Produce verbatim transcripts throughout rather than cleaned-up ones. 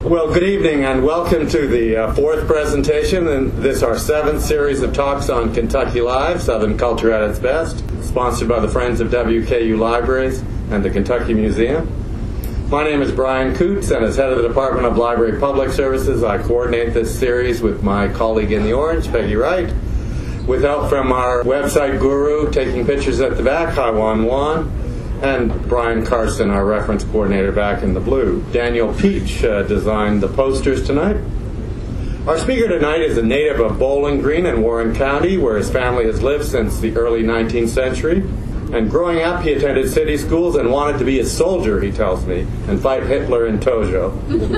Well, good evening and welcome to the uh, fourth presentation in this our seventh series of talks on Kentucky Live, Southern Culture at its Best, sponsored by the Friends of W K U Libraries and the Kentucky Museum. My name is Brian Coots, and as head of the Department of Library Public Services, I coordinate this series with my colleague in the orange, Peggy Wright, with help from our website guru taking pictures at the back, Hai Wan Wan, and Brian Carson, our reference coordinator, back in the blue. Daniel Peach uh, designed the posters tonight. Our speaker tonight is a native of Bowling Green in Warren County, where his family has lived since the early nineteenth century. And growing up, he attended city schools and wanted to be a soldier, he tells me, and fight Hitler in Tojo.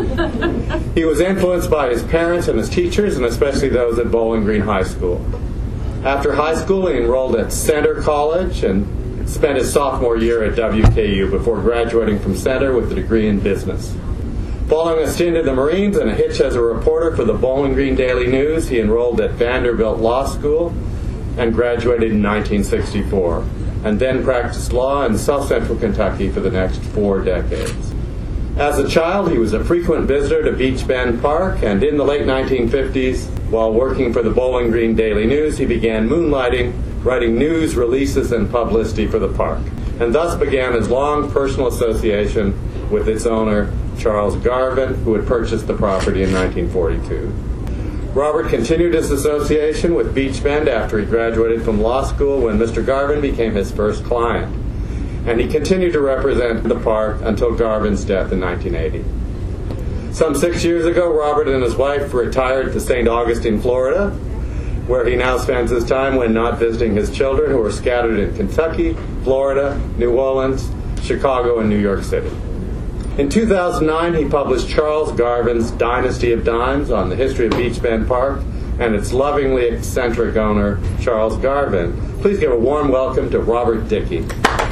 He was influenced by his parents and his teachers, and especially those at Bowling Green High School. After high school, he enrolled at Center College and spent his sophomore year at W K U before graduating from Center with a degree in business. Following a stint in the Marines and a hitch as a reporter for the Bowling Green Daily News, he enrolled at Vanderbilt Law School and graduated in nineteen sixty-four, and then practiced law in South Central Kentucky for the next four decades. As a child, he was a frequent visitor to Beach Bend Park, and in the late nineteen fifties, while working for the Bowling Green Daily News, he began moonlighting, writing news, releases, and publicity for the park, and thus began his long personal association with its owner, Charles Garvin, who had purchased the property in nineteen forty-two. Robert continued his association with Beach Bend after he graduated from law school, when Mister Garvin became his first client, and he continued to represent the park until Garvin's death in nineteen eighty. Some six years ago, Robert and his wife retired to Saint Augustine, Florida, where he now spends his time when not visiting his children, who are scattered in Kentucky, Florida, New Orleans, Chicago, and New York City. In two thousand nine, he published Charles Garvin's Dynasty of Dimes on the history of Beach Bend Park and its lovingly eccentric owner, Charles Garvin. Please give a warm welcome to Robert Dickey.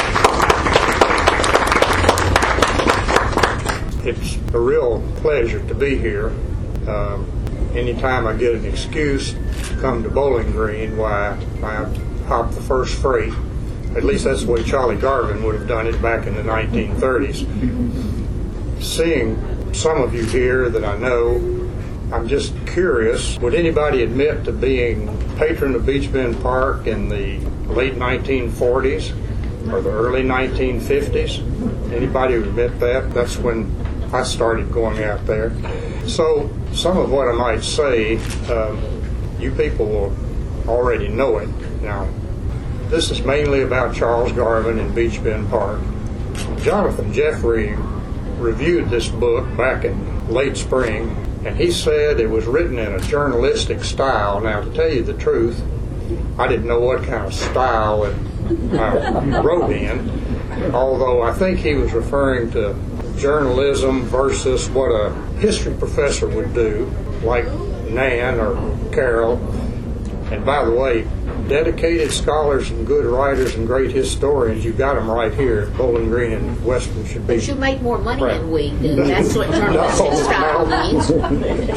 It's a real pleasure to be here. Um, anytime I get an excuse to come to Bowling Green, why I hop the first freight. At least that's the way Charlie Garvin would have done it back in the nineteen thirties. Seeing some of you here that I know, I'm just curious, would anybody admit to being patron of Beach Bend Park in the late nineteen forties or the early nineteen fifties? Anybody would admit that? That's when I started going out there. So some of what I might say, um, you people will already know it. Now, this is mainly about Charles Garvin and Beach Bend Park. Jonathan Jeffrey reviewed this book back in late spring, and he said it was written in a journalistic style. Now, to tell you the truth, I didn't know what kind of style it I wrote in, although I think he was referring to journalism versus what a history professor would do, like Nan or Carol. And by the way, dedicated scholars and good writers and great historians, you got them right here at Bowling Green and Western should be. But you make more money right. than we do. That's what journalistic no, style no.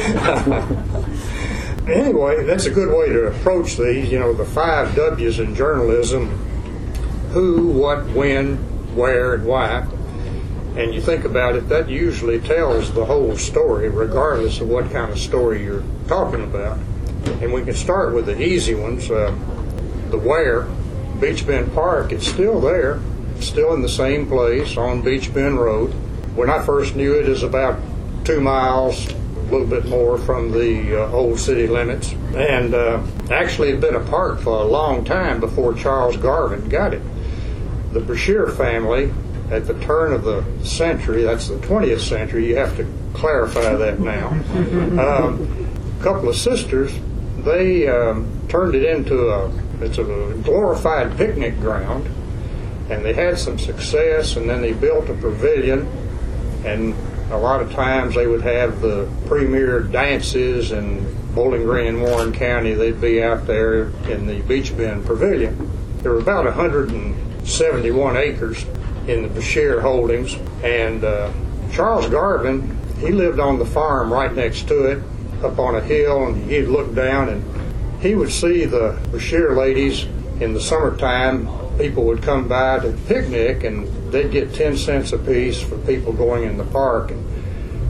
means. Anyway, that's a good way to approach these. You know, the five W's in journalism: who, what, when, where, and why. And you think about it, that usually tells the whole story, regardless of what kind of story you're talking about. And we can start with the easy ones. Uh, the where, Beach Bend Park, it's still there. It's still in the same place on Beach Bend Road. When I first knew it, it was about two miles, a little bit more from the uh, old city limits. And uh, actually it had been a park for a long time before Charles Garvin got it. The Brashear family, at the turn of the century, that's the twentieth century, you have to clarify that now, um, a couple of sisters, they um, turned it into a, it's a glorified picnic ground, and they had some success, and then they built a pavilion, and a lot of times they would have the premier dances in Bowling Green and Warren County. They'd be out there in the Beach Bend Pavilion. There were about one hundred seventy-one acres in the Brashear holdings, and uh, Charles Garvin, he lived on the farm right next to it, up on a hill, and he'd look down and he would see the Brashear ladies in the summertime. People would come by to picnic, and they'd get ten cents a piece for people going in the park. And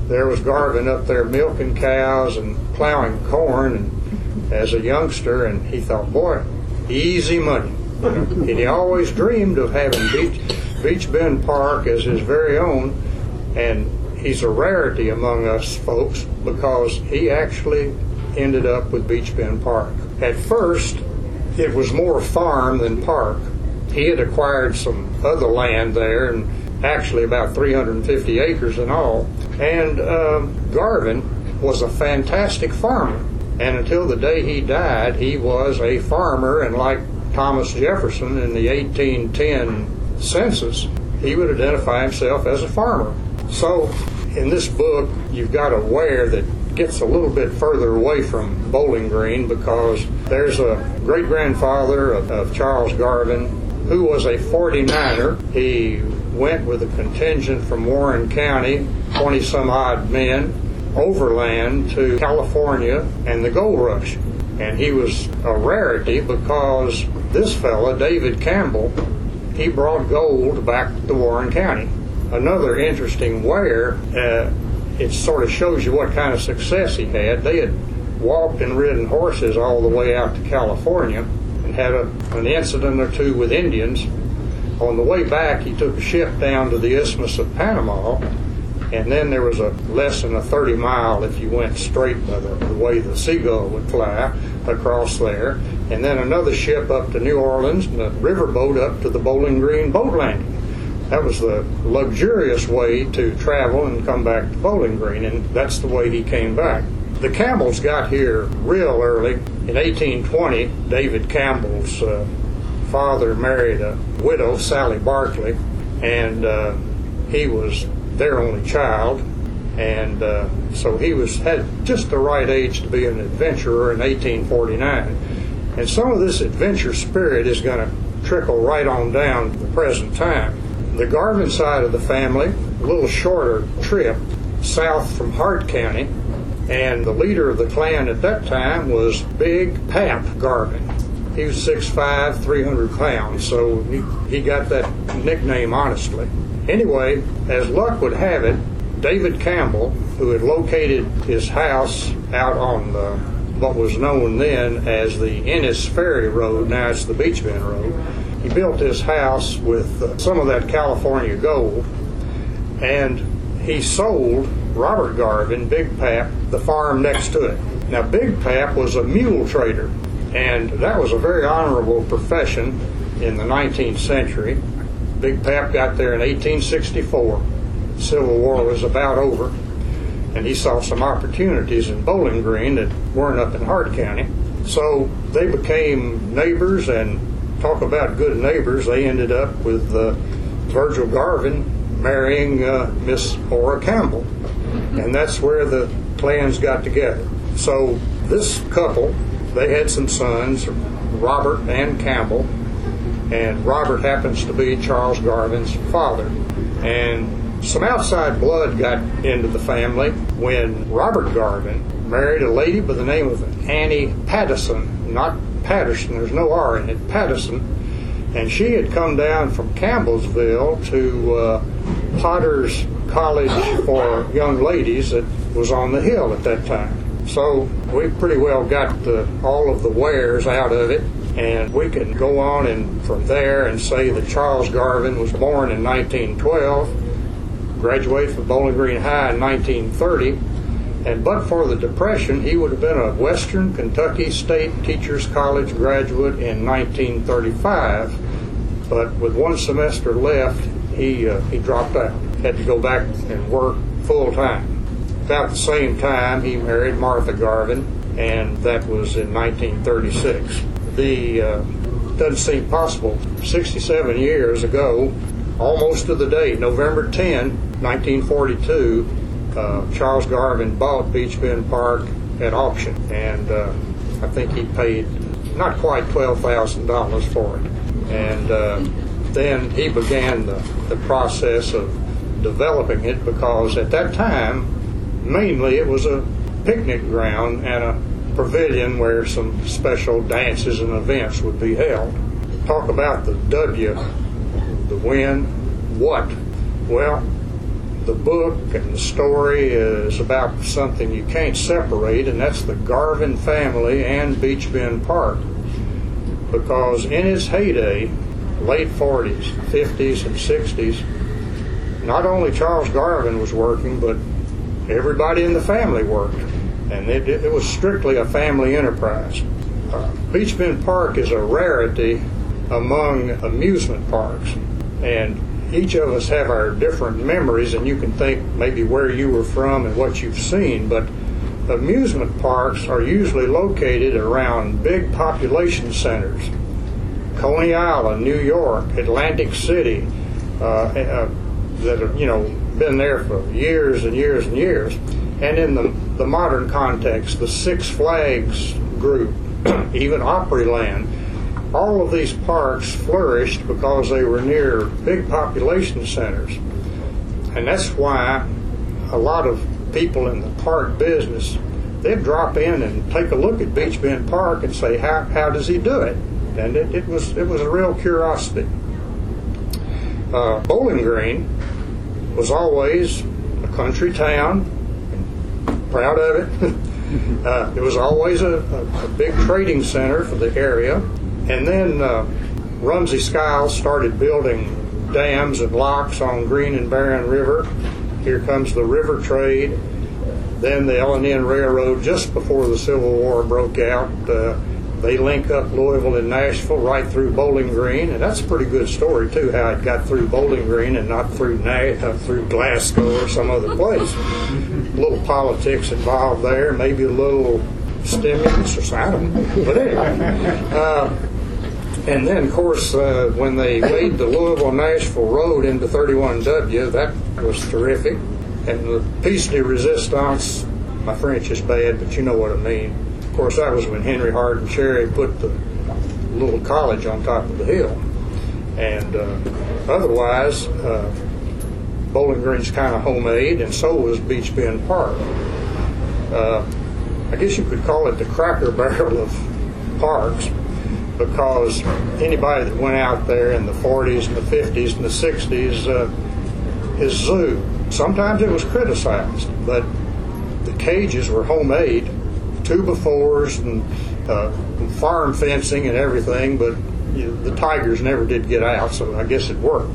there was Garvin up there milking cows and plowing corn and as a youngster, and he thought, boy, easy money. You know? And he always dreamed of having Beach, Beach Bend Park as his very own, and he's a rarity among us folks because he actually ended up with Beach Bend Park. At first, it was more farm than park. He had acquired some other land there, and actually about three hundred fifty acres in all. And um, Garvin was a fantastic farmer. And until the day he died, he was a farmer. And like Thomas Jefferson in the eighteen ten census, he would identify himself as a farmer. So in this book, you've got a where that gets a little bit further away from Bowling Green, because there's a great-grandfather of, of Charles Garvin who was a forty-niner. He went with a contingent from Warren County, twenty-some-odd men, overland to California and the gold rush. And he was a rarity because this fella, David Campbell, he brought gold back to Warren County. Another interesting where, uh, it sort of shows you what kind of success he had. They had walked and ridden horses all the way out to California and had a, an incident or two with Indians. On the way back, he took a ship down to the Isthmus of Panama, and then there was a less than a thirty mile if you went straight by the, the way the Seagull would fly across there, and then another ship up to New Orleans and a riverboat up to the Bowling Green boat landing. That was the luxurious way to travel and come back to Bowling Green, and that's the way he came back. The Campbells got here real early. In eighteen twenty, David Campbell's uh, father married a widow, Sally Barkley, and uh, he was their only child, and uh, so he was had just the right age to be an adventurer in eighteen forty-nine. And some of this adventure spirit is going to trickle right on down to the present time. The Garvin side of the family, a little shorter trip south from Hart County, and the leader of the clan at that time was Big Pap Garvin. He was six foot five, three hundred pounds, so he, he got that nickname honestly. Anyway, as luck would have it, David Campbell, who had located his house out on the, what was known then as the Ennis Ferry Road, now it's the Beach Bend Road, he built his house with uh, some of that California gold, and he sold Robert Garvin, Big Pap, the farm next to it. Now, Big Pap was a mule trader, and that was a very honorable profession in the nineteenth century. Big Pap got there in eighteen sixty-four. The Civil War was about over, and he saw some opportunities in Bowling Green that weren't up in Hart County. So they became neighbors, and talk about good neighbors, they ended up with uh, Virgil Garvin marrying uh, Miss Ora Campbell. And that's where the clans got together. So this couple, they had some sons, Robert and Campbell, and Robert happens to be Charles Garvin's father. And some outside blood got into the family when Robert Garvin married a lady by the name of Annie Pattison, not Patterson, there's no R in it, Pattison, and she had come down from Campbellsville to uh, Potter's College for Young Ladies that was on the hill at that time. So we pretty well got the, all of the wares out of it, and we can go on and from there and say that Charles Garvin was born in nineteen twelve, graduated from Bowling Green High in nineteen thirty, and but for the Depression, he would have been a Western Kentucky State Teachers College graduate in nineteen thirty-five. But with one semester left, he uh, he dropped out, had to go back and work full time. About the same time, he married Martha Garvin, and that was in nineteen thirty-six. The uh, doesn't seem possible. sixty-seven years ago, almost to the date, November tenth, nineteen forty-two. Uh, Charles Garvin bought Beach Bend Park at auction, and uh, I think he paid not quite twelve thousand dollars for it. And uh, then he began the, the process of developing it, because at that time, mainly it was a picnic ground and a pavilion where some special dances and events would be held. Talk about the W, the when, what? Well, the book and the story is about something you can't separate, and that's the Garvin family and Beach Bend Park. Because in its heyday, late forties, fifties, and sixties, not only Charles Garvin was working, but everybody in the family worked. And it, it, it was strictly a family enterprise. Uh, Beach Bend Park is a rarity among amusement parks. And each of us have our different memories, and you can think maybe where you were from and what you've seen, but amusement parks are usually located around big population centers. Coney Island, New York, Atlantic City, uh, uh, that have, you know, been there for years and years and years. And in the, the modern context, the Six Flags group, even Opryland, all of these parks flourished because they were near big population centers. And that's why a lot of people in the park business, they'd drop in and take a look at Beach Bend Park and say, how, how does he do it? And it, it was it was a real curiosity. Uh, Bowling Green was always a country town, proud of it. uh, it was always a, a, a big trading center for the area. And then uh, Rumsey Skiles started building dams and locks on Green and Barren River. Here comes the river trade. Then the L and N Railroad, just before the Civil War broke out, uh, they link up Louisville and Nashville right through Bowling Green, and that's a pretty good story too, how it got through Bowling Green and not through Na- uh, through Glasgow or some other place. A little politics involved there, maybe a little stimulus or something. But anyway, uh, and then of course uh, when they laid the Louisville-Nashville Road into thirty-one W, that was terrific. And the Piece de Resistance, my French is bad, but you know what I mean. Of course, that was when Henry Hardin Cherry put the little college on top of the hill. And uh, otherwise, uh, Bowling Green's kind of homemade, and so was Beach Bend Park. Uh, I guess you could call it the Cracker Barrel of parks, because anybody that went out there in the forties and the fifties and the sixties, uh, his zoo, sometimes it was criticized, but the cages were homemade, two befores and uh, farm fencing and everything, but you know, the tigers never did get out, so I guess it worked.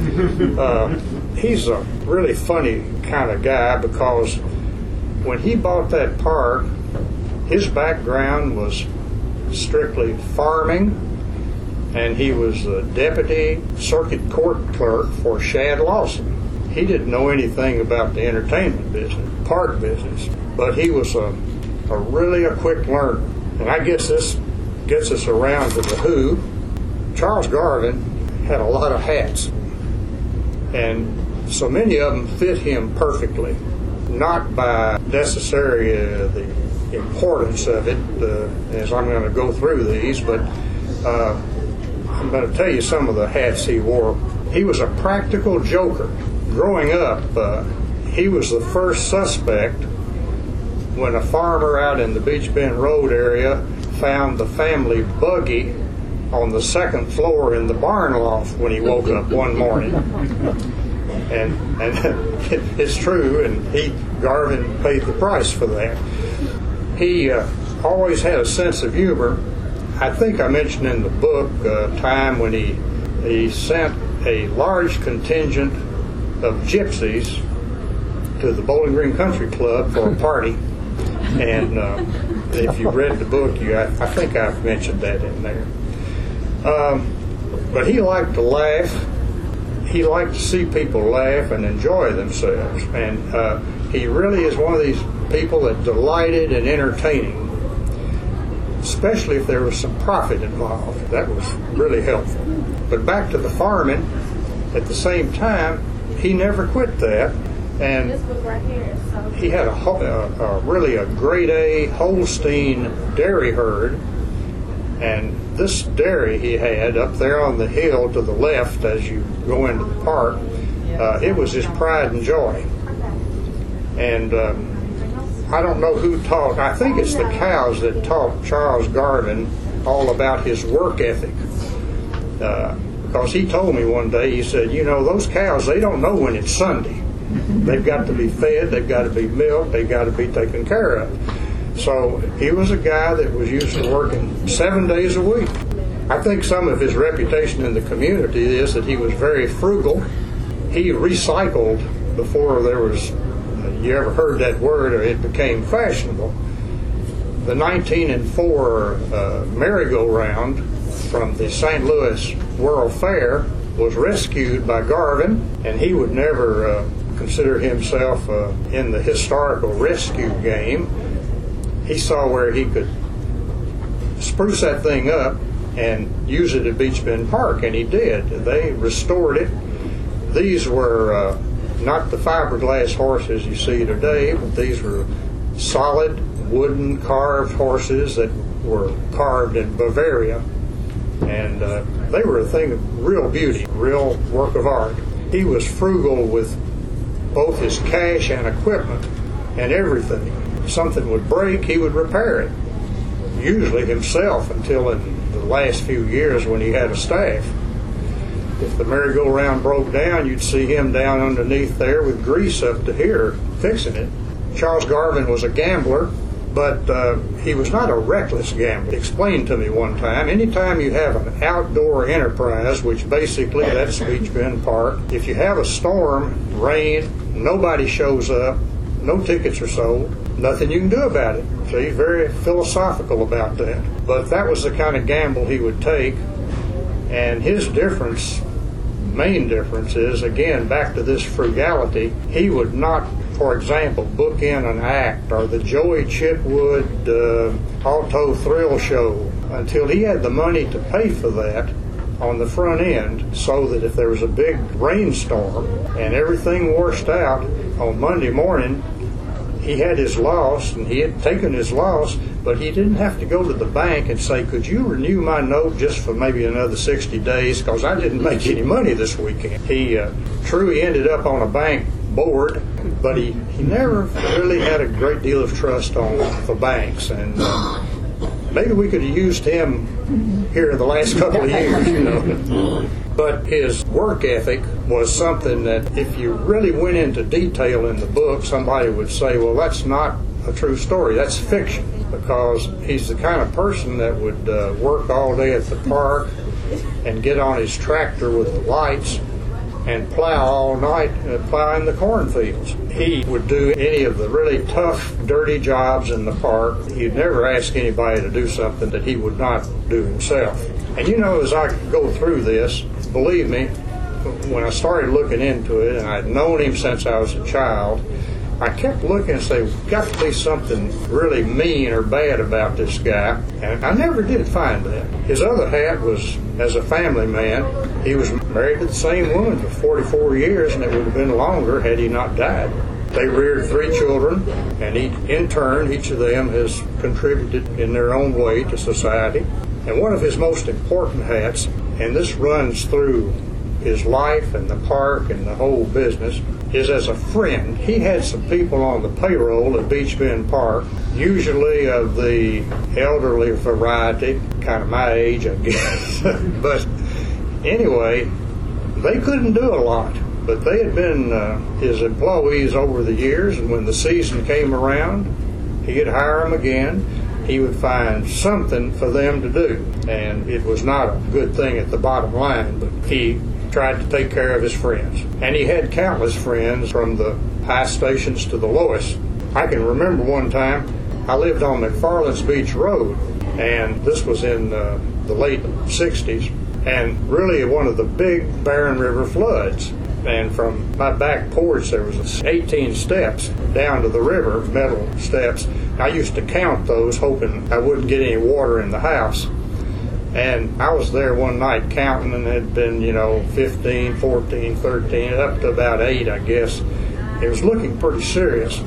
uh, he's a really funny kind of guy, because when he bought that park, his background was strictly farming, and he was the deputy circuit court clerk for Shad Lawson. He didn't know anything about the entertainment business, park business, but he was a, a really a quick learner. And I guess this gets us around to the who. Charles Garvin had a lot of hats, and so many of them fit him perfectly, not by necessarily uh, the importance of it, uh, as I'm going to go through these, but uh, I'm going to tell you some of the hats he wore. He was a practical joker. Growing up, uh, he was the first suspect when a farmer out in the Beach Bend Road area found the family buggy on the second floor in the barn loft when he woke up one morning. And and it's true, and he, Garvin, paid the price for that. He uh, always had a sense of humor. I think I mentioned in the book a time when he he sent a large contingent of gypsies to the Bowling Green Country Club for a party. And uh, if you read the book, you I, I think I've mentioned that in there. Um, but he liked to laugh. He liked to see people laugh and enjoy themselves. And uh, he really is one of these people that delighted in entertaining, especially if there was some profit involved. That was really helpful. But back to the farming, at the same time, he never quit that. And This was right here. So. he had a, a, a really a grade A Holstein dairy herd, and this dairy he had up there on the hill to the left as you go into the park, uh, it was his pride and joy. And um, I don't know who taught, I think it's the cows that taught Charles Garvin all about his work ethic. Uh, because he told me one day, he said, you know, those cows, they don't know when it's Sunday. They've got to be fed, they've got to be milked, they've got to be taken care of. So he was a guy that was used to working seven days a week. I think some of his reputation in the community is that he was very frugal. He recycled before there was, you ever heard that word, or it became fashionable. The nineteen and four uh, merry-go-round from the Saint Louis World Fair was rescued by Garvin, and he would never uh, consider himself uh, in the historical rescue game. He saw where he could spruce that thing up and use it at Beach Bend Park, and he did. They restored it. These were uh, not the fiberglass horses you see today, but these were solid wooden carved horses that were carved in Bavaria, and uh, they were a thing of real beauty, real work of art. He was frugal with both his cash and equipment and everything. If something would break, he would repair it, usually himself, until in the last few years when he had a staff. If the merry-go-round broke down, you'd see him down underneath there with grease up to here fixing it. Charles Garvin was a gambler, but uh, he was not a reckless gambler. He explained to me one time, anytime you have an outdoor enterprise, which basically that's Beach Bend Park, if you have a storm, rain, nobody shows up, no tickets are sold, nothing you can do about it. So he's very philosophical about that. But that was the kind of gamble he would take. And his difference, main difference is, again, back to this frugality, he would not, for example, book in an act or the Joey Chitwood uh, Auto Thrill Show until he had the money to pay for that on the front end, so that if there was a big rainstorm and everything washed out on Monday morning, he had his loss, and he had taken his loss, but he didn't have to go to the bank and say, could you renew my note just for maybe another sixty days, because I didn't make any money this weekend. He uh, true, he ended up on a bank board, but he, he never really had a great deal of trust on the banks, and uh, maybe we could have used him here in the last couple of years, you know. But his work ethic was something that if you really went into detail in the book, somebody would say, well, that's not a true story, that's fiction, because he's the kind of person that would uh, work all day at the park and get on his tractor with the lights and plow all night, uh, plowing the cornfields. He would do any of the really tough, dirty jobs in the park. He'd never ask anybody to do something that he would not do himself. And you know, as I go through this, believe me, when I started looking into it, and I'd known him since I was a child, I kept looking and saying, got to be something really mean or bad about this guy. And I never did find that. His other hat was, as a family man, he was married to the same woman for forty-four years, and it would have been longer had he not died. They reared three children, and he, in turn, each of them has contributed in their own way to society. And one of his most important hats, and this runs through his life and the park and the whole business, is as a friend. He had some people on the payroll at Beach Bend Park, usually of the elderly variety, kind of my age, I guess. But anyway, they couldn't do a lot, but they had been uh, his employees over the years, and when the season came around, he'd hire them again. He would find something for them to do, and it was not a good thing at the bottom line, but he tried to take care of his friends. And he had countless friends from the high stations to the lowest. I can remember one time I lived on McFarland's Beach Road, and this was in uh, the late sixties, and really one of the big Barren River floods. And from my back porch there was eighteen steps down to the river, metal steps. I used to count those, hoping I wouldn't get any water in the house. And I was there one night counting, and it had been, you know, fifteen, fourteen, thirteen, up to about eight, I guess. It was looking pretty serious.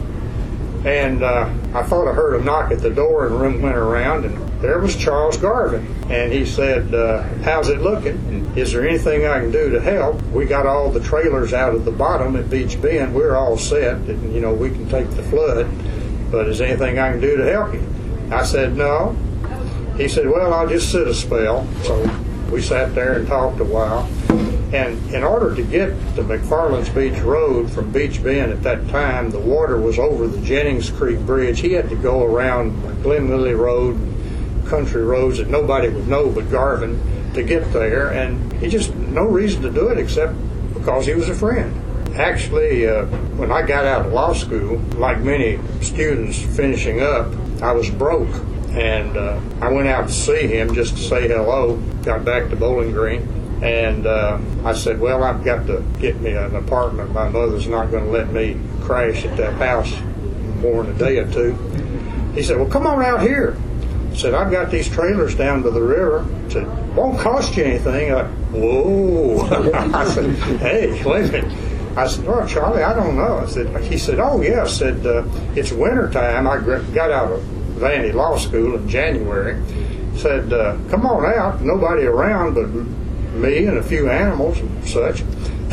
And uh, I thought I heard a knock at the door, and the room went around, and there was Charles Garvin. And he said, uh, how's it looking? And is there anything I can do to help? We got all the trailers out of the bottom at Beach Bend. We're all set, and, you know, we can take the flood. But is there anything I can do to help you? I said, no. He said, well, I'll just sit a spell. So we sat there and talked a while. And in order to get to McFarland's Beach Road from Beach Bend at that time, the water was over the Jennings Creek Bridge. He had to go around Glen Lily Road, country roads that nobody would know but Garvin to get there. And he just, no reason to do it except because he was a friend. Actually, uh, when I got out of law school, like many students finishing up, I was broke. And uh, I went out to see him just to say hello, got back to Bowling Green. And uh, I said, well, I've got to get me an apartment. My mother's not going to let me crash at that house more than a day or two. He said, well, come on out here. I said, I've got these trailers down to the river. I said, won't cost you anything. I, Whoa. I said, hey, wait a minute. I said, oh, Charlie, I don't know. I said, he said, oh, yeah. I said, uh, it's winter time. I got out of Vandy Law School in January. Said, uh, come on out. Nobody around but me and a few animals and such.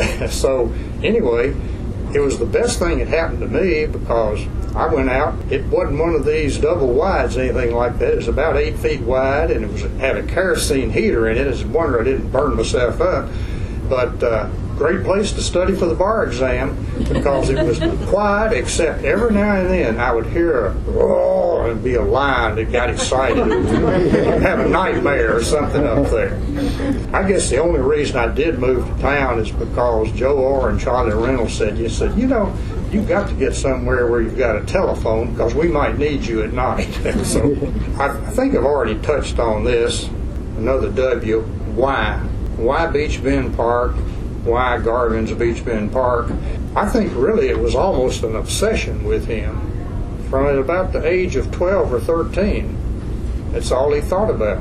So anyway, it was the best thing that happened to me because I went out. It wasn't one of these double wides, anything like that. It was about eight feet wide, and it was had a kerosene heater in it. I was wondering I didn't burn myself up. But uh, great place to study for the bar exam because it was quiet, except every now and then I would hear a roar and be a lion that got excited and have a nightmare or something up there. I guess the only reason I did move to town is because Joe Orr and Charlie Reynolds said, you said, you know, you've got to get somewhere where you've got a telephone because we might need you at night. So I think I've already touched on this. Another W, why? Why Beach Bend Park? Why Garvin's Beach Bend Park? I think really it was almost an obsession with him. From about the age of twelve or thirteen, that's all he thought about.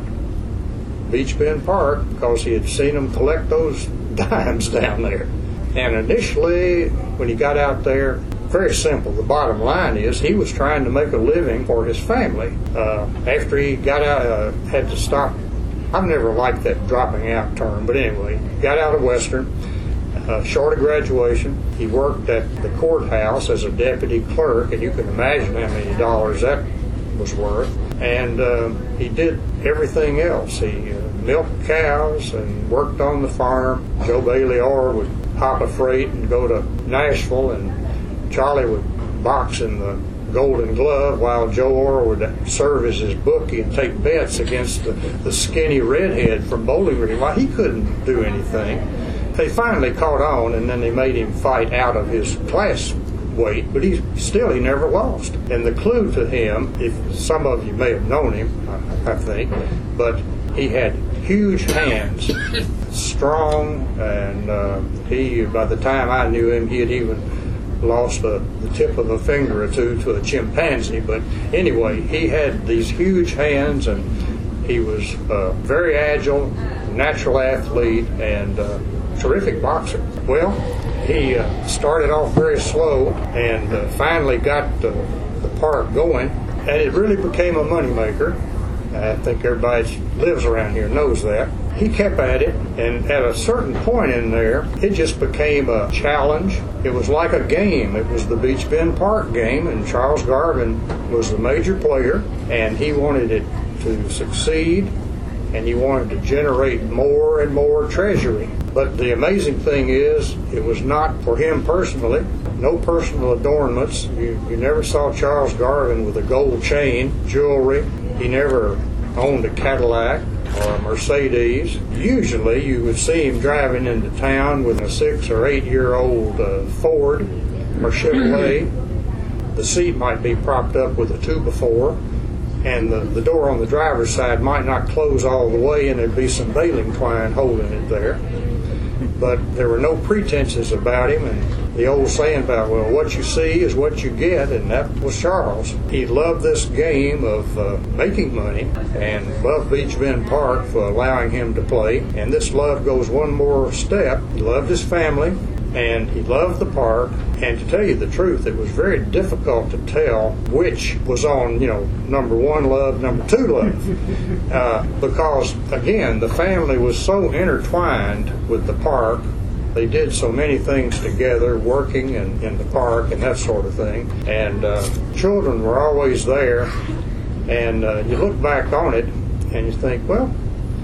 Beach Bend Park, because he had seen them collect those dimes down there. And initially, when he got out there, very simple. The bottom line is he was trying to make a living for his family. Uh, after he got out, uh, had to stop. I've never liked that dropping out term, but anyway, got out of Western, uh, short of graduation. He worked at the courthouse as a deputy clerk, and you can imagine how many dollars that was worth. And uh, he did everything else. He uh, milked cows and worked on the farm. Joe Bailey Orr would hop a freight and go to Nashville, and Charlie would box in the Golden Glove while Joe Orr would serve as his bookie and take bets against the, the skinny redhead from Bowling Green. Well, he couldn't do anything. They finally caught on, and then they made him fight out of his class weight, but he still he never lost. And the clue to him, if some of you may have known him, I, I think, but he had huge hands, strong, and uh, he, by the time I knew him, he had even lost a, the tip of a finger or two to a chimpanzee. But anyway, he had these huge hands, and he was uh, very agile, natural athlete, and uh, terrific boxer. Well, he uh, started off very slow and uh, finally got the, the park going, and it really became a moneymaker. I think everybody that lives around here knows that. He kept at it, and at a certain point in there, it just became a challenge. It was like a game. It was the Beach Bend Park game, and Charles Garvin was the major player, and he wanted it to succeed, and he wanted to generate more and more treasury. But the amazing thing is, it was not for him personally. No personal adornments. You, you never saw Charles Garvin with a gold chain, jewelry. He never owned a Cadillac or a Mercedes. Usually you would see him driving into town with a six or eight year old uh, Ford or Chevrolet. The seat might be propped up with a two before, and the, the door on the driver's side might not close all the way, and there'd be some bailing twine holding it there. But there were no pretenses about him, and the old saying about, well, what you see is what you get, and that was Charles. He loved this game of uh, making money and loved Beach Bend Park for allowing him to play. And this love goes one more step. He loved his family, and he loved the park. And to tell you the truth, it was very difficult to tell which was on, you know, number one love, number two love. Uh, because, again, the family was so intertwined with the park. They did so many things together, working in, in the park and that sort of thing. And uh, children were always there. And uh, you look back on it and you think, well,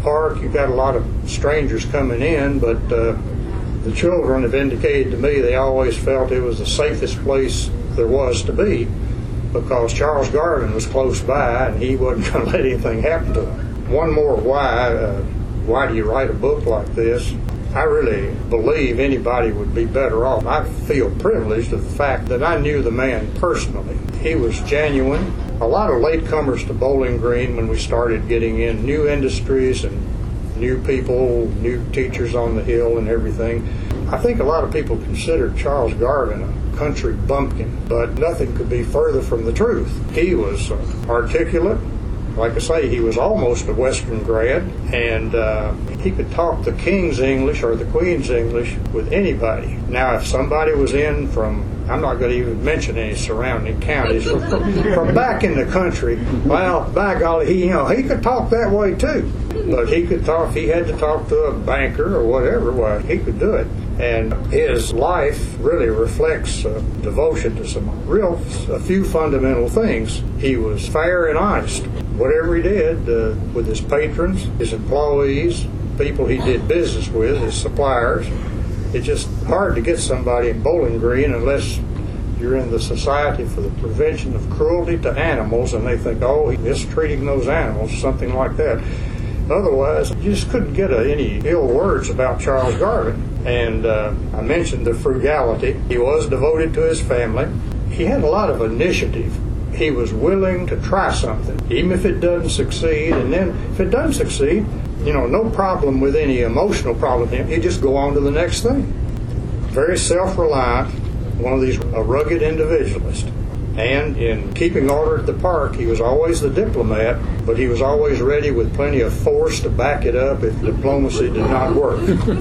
park, you got a lot of strangers coming in, but uh, the children have indicated to me they always felt it was the safest place there was to be because Charles Garvin was close by and he wasn't going to let anything happen to him. One more why, uh, why do you write a book like this? I really believe anybody would be better off. I feel privileged of the fact that I knew the man personally. He was genuine. A lot of latecomers to Bowling Green when we started getting in new industries and new people, new teachers on the Hill and everything. I think a lot of people considered Charles Garvin a country bumpkin, but nothing could be further from the truth. He was uh, articulate. Like I say, he was almost a Western grad, and uh, he could talk the King's English or the Queen's English with anybody. Now, if somebody was in from, I'm not going to even mention any surrounding counties, but from, from back in the country, well, by golly, he, you know, he could talk that way too. But he could talk, if he had to talk to a banker or whatever, well, he could do it. And his life really reflects uh, devotion to some real, a few fundamental things. He was fair and honest. Whatever he did uh, with his patrons, his employees, people he did business with, his suppliers, it's just hard to get somebody in Bowling Green unless you're in the Society for the Prevention of Cruelty to Animals and they think, oh, he's mistreating those animals, something like that. Otherwise, you just couldn't get uh, any ill words about Charles Garvin. And uh, I mentioned the frugality. He was devoted to his family. He had a lot of initiative. He was willing to try something, even if it doesn't succeed. And then if it doesn't succeed, you know, no problem with any emotional problem with him. He'd just go on to the next thing. Very self-reliant, one of these, a rugged individualist. And in keeping order at the park, he was always the diplomat, but he was always ready with plenty of force to back it up if diplomacy did not work.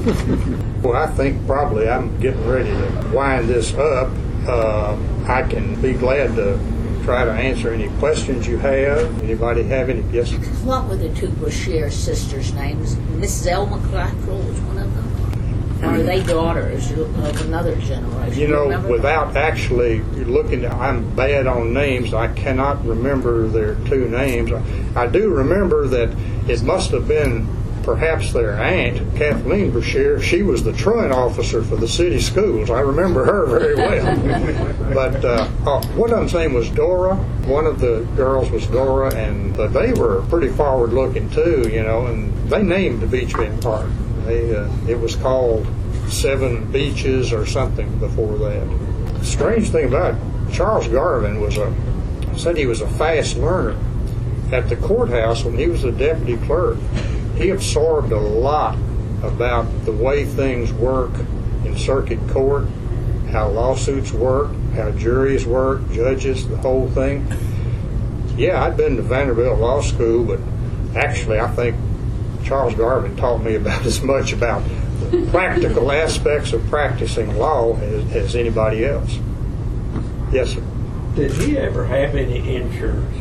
Well, I think probably I'm getting ready to wind this up. Uh, I can be glad to try to answer any questions you have. Anybody have any? Yes? What were the two Brashear sisters' names? Missus Elma Clackrell was one of them? Or are they daughters of another generation? You know, Remember without that? actually looking, I'm bad on names. I cannot remember their two names. I, I do remember that it must have been perhaps their aunt, Kathleen Brashear. She was the truant officer for the city schools. I remember her very well. But uh, oh, one of them's name was Dora. One of the girls was Dora, and but they were pretty forward-looking too, you know. And they named the Beach Bend Park. They, uh, it was called Seven Beaches or something before that. The strange thing about it, Charles Garvin was a said he was a fast learner. At the courthouse when he was a deputy clerk, he absorbed a lot about the way things work in circuit court, how lawsuits work, how juries work, judges, the whole thing. Yeah, I'd been to Vanderbilt Law School, but actually I think Charles Garvin taught me about as much about the practical aspects of practicing law as, as anybody else. Yes, sir. Did he ever have any insurance?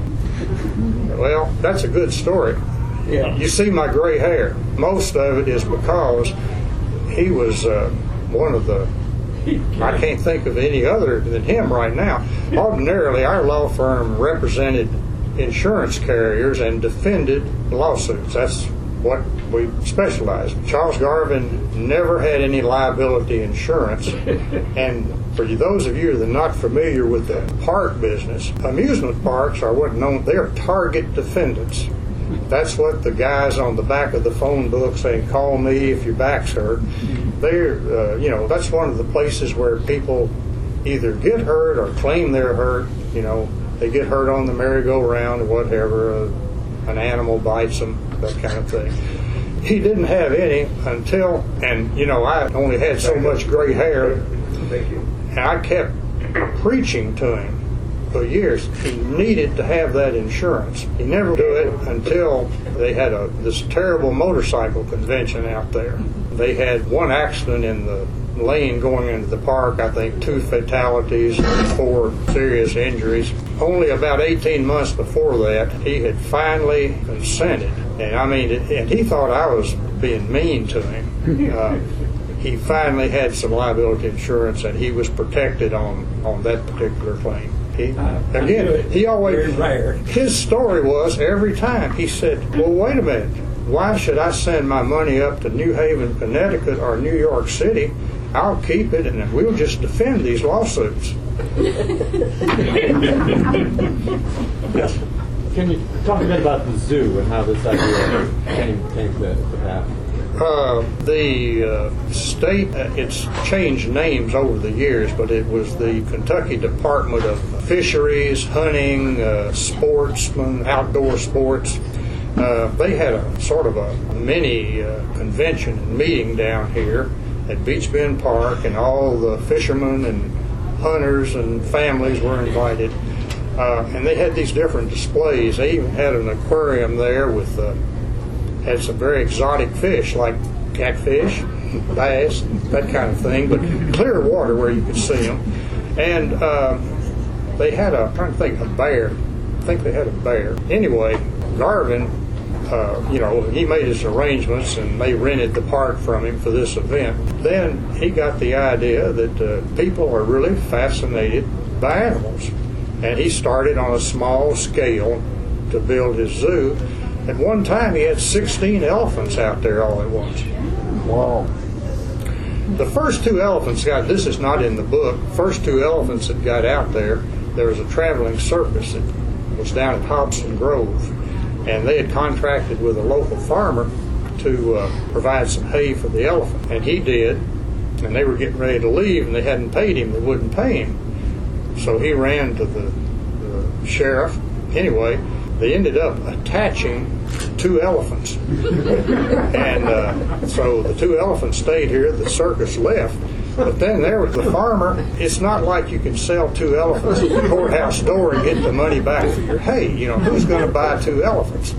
Well, that's a good story. Yeah. You see my gray hair. Most of it is because he was uh, one of the, I can't think of any other than him right now. Ordinarily, our law firm represented insurance carriers and defended lawsuits. That's what we specialized in. Charles Garvin never had any liability insurance. And for those of you that are not familiar with the park business, amusement parks are what known, they are target defendants. That's what the guys on the back of the phone book saying, call me if your back's hurt. They're, uh, you know, that's one of the places where people either get hurt or claim they're hurt. You know, they get hurt on the merry-go-round or whatever, uh, an animal bites them, that kind of thing. He didn't have any until, and, you know, I only had so much gray hair, and I kept preaching to him for years. He needed to have that insurance. He never do it until they had a this terrible motorcycle convention out there. They had one accident in the lane going into the park, I think two fatalities and four serious injuries. Only about eighteen months before that, he had finally consented. And I mean, and he thought I was being mean to him. Uh, he finally had some liability insurance, and he was protected on, on that particular claim. He, again, he always, his story was every time he said, well, wait a minute, why should I send my money up to New Haven, Connecticut, or New York City? I'll keep it, and we'll just defend these lawsuits. Yes. Can you talk a bit about the zoo and how this idea came, came to, to pass? Uh, the uh, state, uh, it's changed names over the years, but it was the Kentucky Department of Fisheries, Hunting, uh, Sportsmen, Outdoor Sports. Uh, they had a sort of a mini uh, convention and meeting down here at Beach Bend Park, and all the fishermen and hunters and families were invited. Uh, and they had these different displays. They even had an aquarium there with uh, had some very exotic fish like catfish, bass, that kind of thing, but clear water where you could see them. And uh, they had a, I'm trying to think, a bear. I think they had a bear. Anyway, Garvin, uh, you know, he made his arrangements and they rented the park from him for this event. Then he got the idea that uh, people are really fascinated by animals. And he started on a small scale to build his zoo. At one time, he had sixteen elephants out there all at once. Wow. The first two elephants got, this is not in the book, first two elephants that got out there, there was a traveling circus that was down at Hobson Grove. And they had contracted with a local farmer to uh, provide some hay for the elephant. And he did. And they were getting ready to leave, and they hadn't paid him. They wouldn't pay him. So he ran to the, the sheriff. Anyway, they ended up attaching two elephants. And uh, so the two elephants stayed here, the circus left. But then there was the farmer. It's not like you can sell two elephants at the courthouse door and get the money back for your hay. You know, who's going to buy two elephants?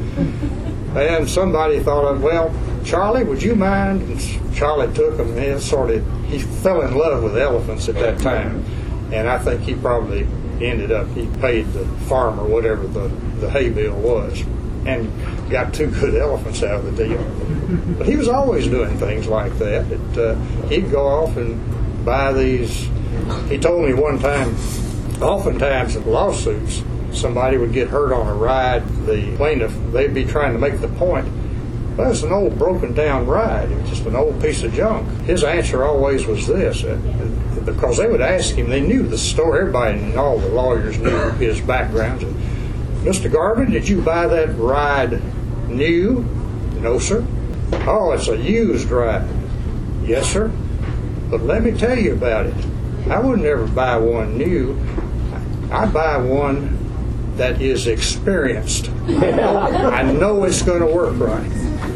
And somebody thought of, well, Charlie, would you mind? And Charlie took them, and he sort of, he fell in love with elephants at that time. And I think he probably ended up, he paid the farmer whatever the, the hay bill was, and got two good elephants out of the deal. But he was always doing things like that. It, uh, he'd go off and buy these. He told me one time, oftentimes in lawsuits, somebody would get hurt on a ride. The plaintiff, they'd be trying to make the point, well, it's an old broken down ride. It was just an old piece of junk. His answer always was this, uh, because they would ask him, they knew the story, everybody and all the lawyers knew his background. Mister Garvin, did you buy that ride new? No, sir. Oh, it's a used ride. Yes, sir. But let me tell you about it. I wouldn't ever buy one new. I'd buy one that is experienced. I know it's going to work right.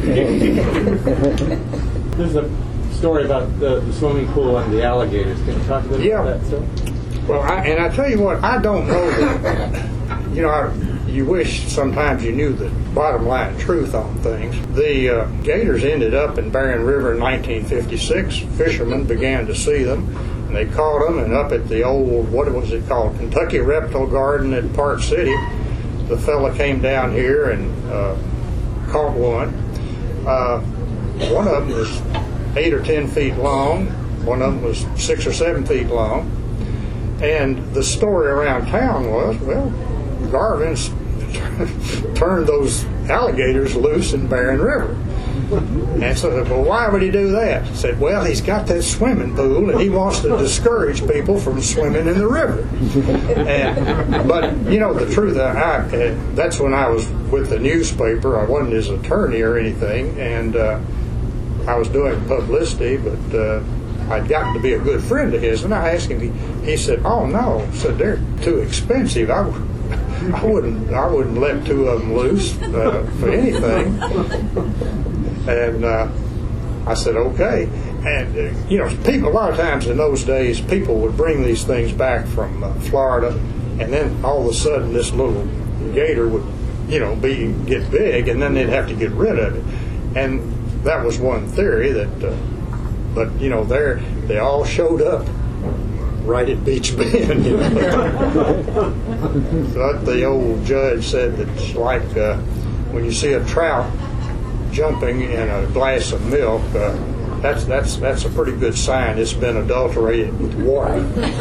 There's a story about the, the swimming pool and the alligators. Can you talk a bit Yeah. about that, sir? Well, I, and I tell you what, I don't know that, you know, I, you wish sometimes you knew the bottom line truth on things. The uh, gators ended up in Barren River in nineteen fifty-six. Fishermen began to see them, and they caught them, and up at the old, what was it called, Kentucky Reptile Garden at Park City, the fella came down here and uh, caught one. Uh, one of them was eight or ten feet long. One of them was six or seven feet long. And the story around town was, well, Garvin's turned those alligators loose in Barren River. And so, well, why would he do that? I said, well, he's got that swimming pool, and he wants to discourage people from swimming in the river. And, but, you know, the truth, I, I, that's when I was with the newspaper. I wasn't his attorney or anything, and uh, I was doing publicity, but uh, I'd gotten to be a good friend of his, and I asked him, he, he said, oh, no, said they're too expensive. I, I wouldn't I wouldn't let two of them loose uh, for anything. And uh, I said, okay. And, uh, you know, people, a lot of times in those days, people would bring these things back from uh, Florida, and then all of a sudden this little gator would, you know, be get big, and then they'd have to get rid of it. And that was one theory that, uh, but, you know, they they all showed up right at Beach Bend. You know. But the old judge said that it's like uh, when you see a trout jumping in a glass of milk, uh, that's that's that's a pretty good sign it's been adulterated with water.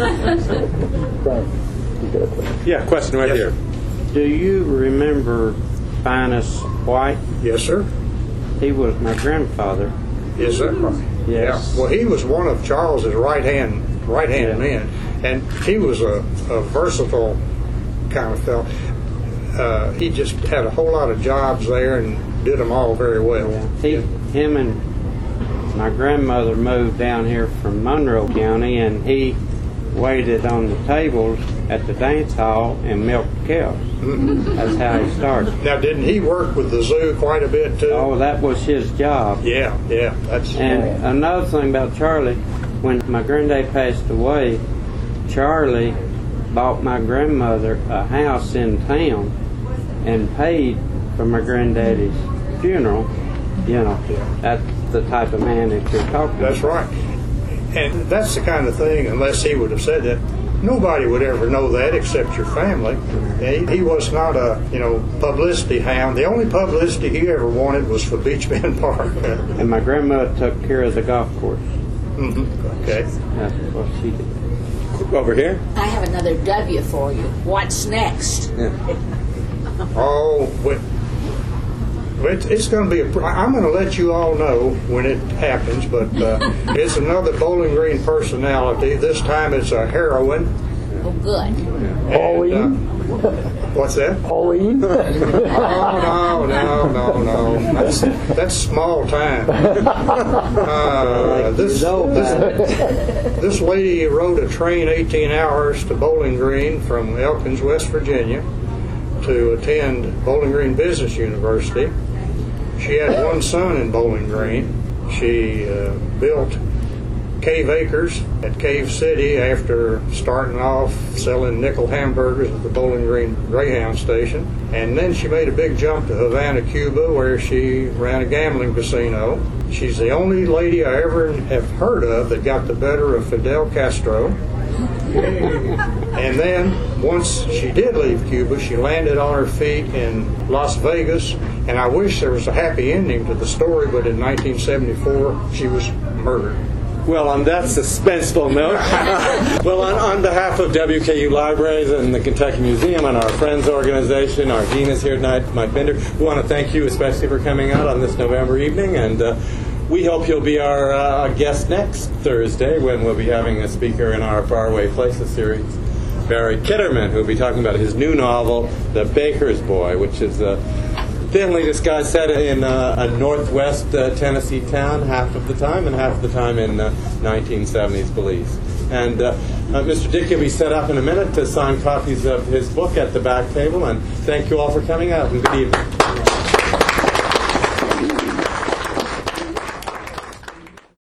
Yeah, question right Yes, here. sir. Do you remember Finus White? Yes, sir. he was my grandfather. Is that right? Yes. Yeah. Well, he was one of Charles's right hand right hand Yeah. men, and he was a, a versatile kind of fellow. Uh, he just had a whole lot of jobs there and did them all very well. He, him and my grandmother moved down here from Monroe County, and he waited on the tables at the dance hall and milked cows. That's how he started. Now, didn't he work with the zoo quite a bit too? Oh, that was his job. Yeah, yeah, that's. And another thing about Charlie, when my granddad passed away, Charlie bought my grandmother a house in town and paid for my granddaddy's funeral. You know, that's the type of man that you're talking That's about. right. And that's the kind of thing, unless he would have said that, nobody would ever know that except your family. He, he was not a, you know, publicity hound. The only publicity he ever wanted was for Beach Bend Park. And my grandmother took care of the golf course. Mm-hmm. Okay. That's what she did. Over here. I have another W for you. What's next? Oh, well, it's, it's going to be a. I'm going to let you all know when it happens, but uh, it's another Bowling Green personality. This time it's a heroine. Oh, good. Pauline. Uh, what's that? Pauline? Oh no, no, no, no. That's that's small time. Uh, this, this this lady rode a train eighteen hours to Bowling Green from Elkins, West Virginia, to attend Bowling Green Business University. She had one son in Bowling Green. She uh, built Cave Acres at Cave City after starting off selling nickel hamburgers at the Bowling Green Greyhound station. And then she made a big jump to Havana, Cuba, where she ran a gambling casino. She's the only lady I ever have heard of that got the better of Fidel Castro. And then, once she did leave Cuba, she landed on her feet in Las Vegas. And I wish there was a happy ending to the story, but in nineteen seventy-four, she was murdered. Well, on that suspenseful note, well, on, on behalf of W K U Libraries and the Kentucky Museum and our Friends organization, our dean is here tonight, Mike Bender. We want to thank you especially for coming out on this November evening, and uh, we hope you'll be our uh, guest next Thursday when we'll be having a speaker in our Faraway Places series, Barry Kitterman, who will be talking about his new novel, The Baker's Boy, which is a thinly disguised set in uh, a northwest uh, Tennessee town half of the time, and half of the time in uh, nineteen seventies Belize. And uh, uh, Mister Dickey will be set up in a minute to sign copies of his book at the back table, and thank you all for coming out, and good evening.